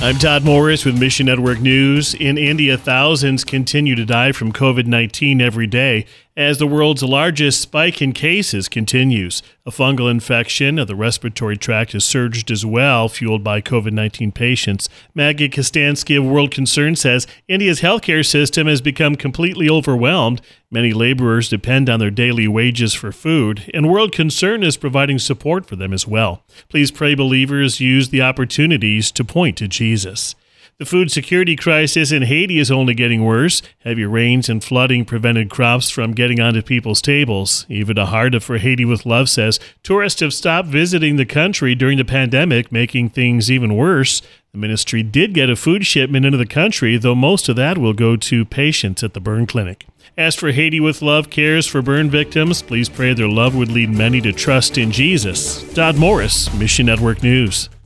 I'm Todd Morris with Mission Network News. In India, thousands continue to die from COVID-19 every day as the world's largest spike in cases continues. A fungal infection of the respiratory tract has surged as well, fueled by COVID-19 patients. Maggie Kostansky of World Concern says India's healthcare system has become completely overwhelmed. Many laborers depend on their daily wages for food, and World Concern is providing support for them as well. Please pray believers use the opportunities to point to Jesus. The food security crisis in Haiti is only getting worse. Heavy rains and flooding prevented crops from getting onto people's tables. Eva DeHarda for Haiti with Love says tourists have stopped visiting the country during the pandemic, making things even worse. The ministry did get a food shipment into the country, though most of that will go to patients at the burn clinic. As for Haiti with Love cares for burn victims, please pray their love would lead many to trust in Jesus. Todd Morris, Mission Network News.